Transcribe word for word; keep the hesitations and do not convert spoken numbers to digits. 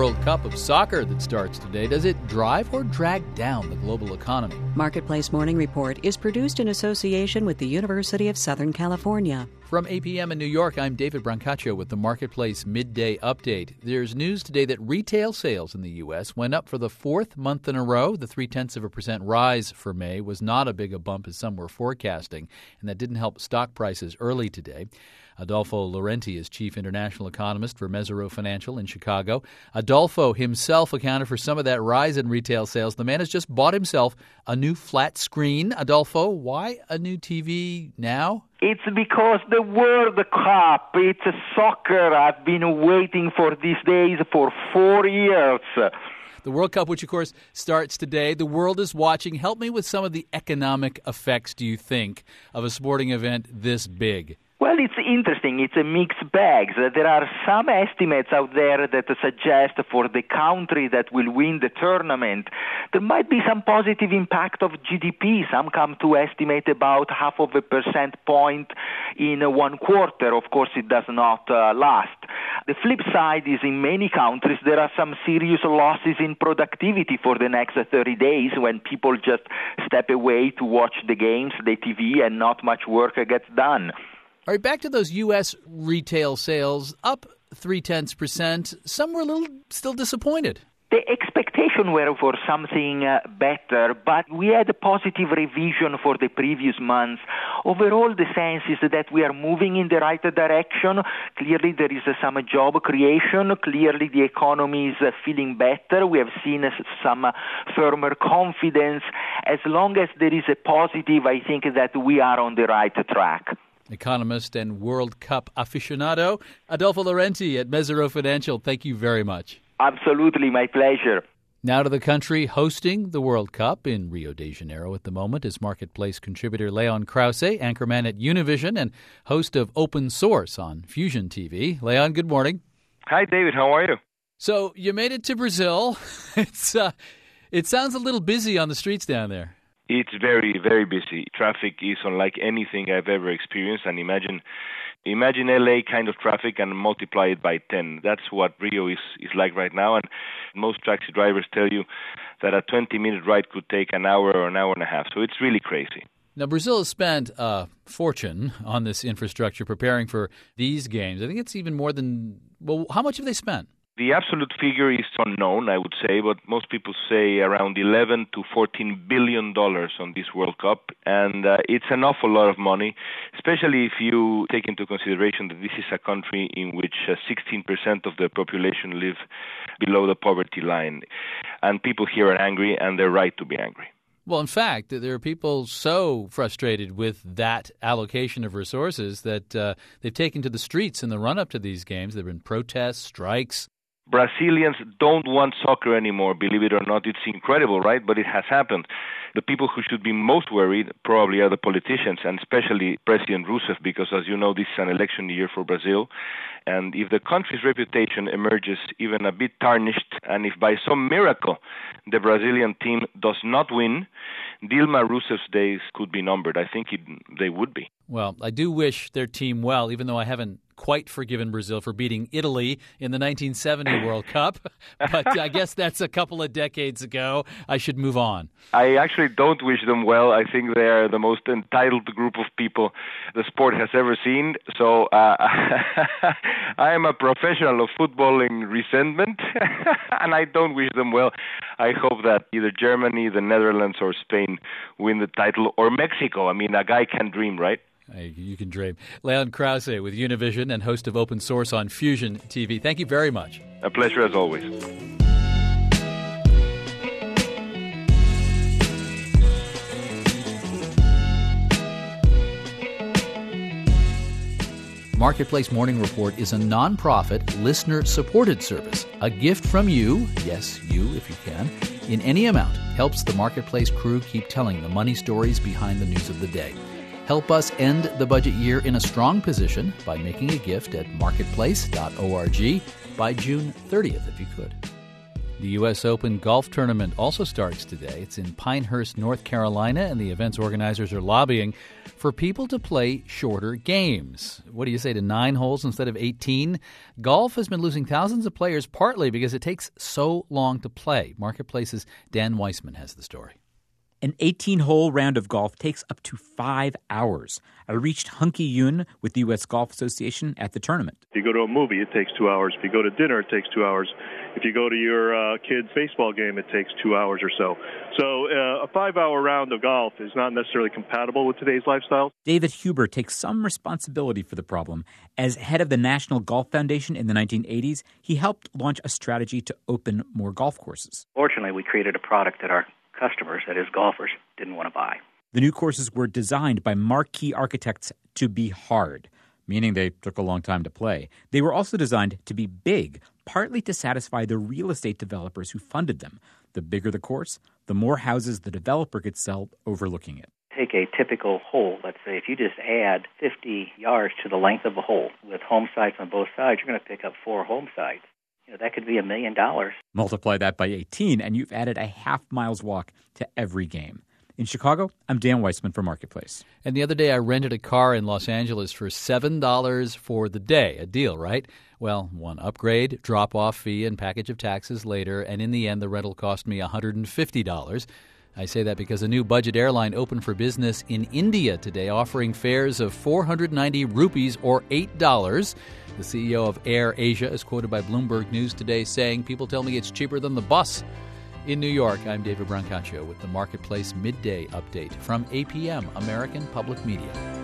World Cup of Soccer that starts today. Does it drive or drag down the global economy? Marketplace Morning Report is produced in association with the University of Southern California. From eight p.m. in New York, I'm David Brancaccio with the Marketplace Midday Update. There's news today that retail sales in the U S went up for the fourth month in a row. The three-tenths of a percent rise for May was not as big a bump as some were forecasting, and that didn't help stock prices early today. Adolfo Laurenti is chief international economist for Mesirow Financial in Chicago. Adolfo himself accounted for some of that rise in retail sales. The man has just bought himself a new flat screen. Adolfo, why a new T V now? It's because the World Cup, it's soccer. I've been waiting for these days for four years. The World Cup, which of course starts today, the world is watching. Help me with some of the economic effects, do you think, of a sporting event this big? Well, it's interesting. It's a mixed bag. There are some estimates out there that suggest for the country that will win the tournament, there might be some positive impact of G D P. Some come to estimate about half of a percent point in one quarter. Of course, it does not uh, last. The flip side is in many countries there are some serious losses in productivity for the next thirty days when people just step away to watch the games, the T V, and not much work gets done. All right, back to those U S retail sales, up three-tenths percent. Some were a little still disappointed. The expectation were for something uh, better, but we had a positive revision for the previous months. Overall, the sense is that we are moving in the right direction. Clearly, there is uh, some job creation. Clearly, the economy is uh, feeling better. We have seen uh, some uh, firmer confidence. As long as there is a positive, I think that we are on the right track. Economist and World Cup aficionado, Adolfo Laurenti at Mesirow Financial. Thank you very much. Absolutely, my pleasure. Now to the country hosting the World Cup in Rio de Janeiro at the moment is Marketplace contributor Leon Krause, anchorman at Univision and host of Open Source on Fusion T V. Leon, good morning. Hi, David. How are you? So you made it to Brazil. It's uh, it sounds a little busy on the streets down there. It's very, very busy. Traffic is unlike anything I've ever experienced. And imagine imagine L A kind of traffic and multiply it by ten. That's what Rio is, is like right now. And most taxi drivers tell you that a twenty-minute ride could take an hour or an hour and a half. So it's really crazy. Now, Brazil has spent a fortune on this infrastructure preparing for these games. I think it's even more than, well, how much have they spent? The absolute figure is unknown, I would say, but most people say around eleven to fourteen billion dollars on this World Cup, and uh, it's an awful lot of money, especially if you take into consideration that this is a country in which uh, sixteen percent of the population live below the poverty line, and people here are angry, and they're right to be angry. Well, in fact, there are people so frustrated with that allocation of resources that uh, they've taken to the streets in the run-up to these games. There have been protests, strikes. Brazilians don't want soccer anymore, believe it or not. It's incredible, right? But it has happened. The people who should be most worried probably are the politicians, and especially President Rousseff, because, as you know, this is an election year for Brazil. And if the country's reputation emerges even a bit tarnished, and if by some miracle the Brazilian team does not win, Dilma Rousseff's days could be numbered. I think it, they would be. Well, I do wish their team well, even though I haven't quite forgiven Brazil for beating Italy in the nineteen seventy World Cup. But I guess that's a couple of decades ago. I should move on. I actually don't wish them well. I think they are the most entitled group of people the sport has ever seen. So uh, I am a professional of footballing resentment, and I don't wish them well. I hope that either Germany, the Netherlands, or Spain win the title, or Mexico. I mean, a guy can dream, right? You can dream. Leon Krause with Univision and host of Open Source on Fusion T V. Thank you very much. A pleasure as always. Marketplace Morning Report is a nonprofit, listener-supported service. A gift from you, yes, you if you can, in any amount, helps the Marketplace crew keep telling the money stories behind the news of the day. Help us end the budget year in a strong position by making a gift at marketplace dot org by June thirtieth, if you could. The U S Open Golf Tournament also starts today. It's in Pinehurst, North Carolina, and the event's organizers are lobbying for people to play shorter games. What do you say to nine holes instead of eighteen? Golf has been losing thousands of players partly because it takes so long to play. Marketplace's Dan Weissman has the story. An eighteen-hole round of golf takes up to five hours. I reached Hunky Yoon with the U S Golf Association at the tournament. If you go to a movie, it takes two hours. If you go to dinner, it takes two hours. If you go to your uh, kid's baseball game, it takes two hours or so. So uh, a five-hour round of golf is not necessarily compatible with today's lifestyle. David Huber takes some responsibility for the problem. As head of the National Golf Foundation in the nineteen eighties, he helped launch a strategy to open more golf courses. Fortunately, we created a product that our customers, that is golfers, didn't want to buy. The new courses were designed by marquee architects to be hard, meaning they took a long time to play. They were also designed to be big, partly to satisfy the real estate developers who funded them. The bigger the course, the more houses the developer could sell overlooking it. Take a typical hole. Let's say if you just add fifty yards to the length of a hole with home sites on both sides, you're going to pick up four home sites. You know, that could be a million dollars. Multiply that by eighteen, and you've added a half mile's walk to every game. In Chicago, I'm Dan Weissman for Marketplace. And the other day I rented a car in Los Angeles for seven dollars for the day. A deal, right? Well, one upgrade, drop-off fee, and package of taxes later, and in the end the rental cost me one hundred fifty dollars. I say that because a new budget airline opened for business in India today, offering fares of four hundred ninety rupees or eight dollars. The C E O of Air Asia is quoted by Bloomberg News today saying, "People tell me it's cheaper than the bus." In New York, I'm David Brancaccio with the Marketplace Midday Update from A P M, American Public Media.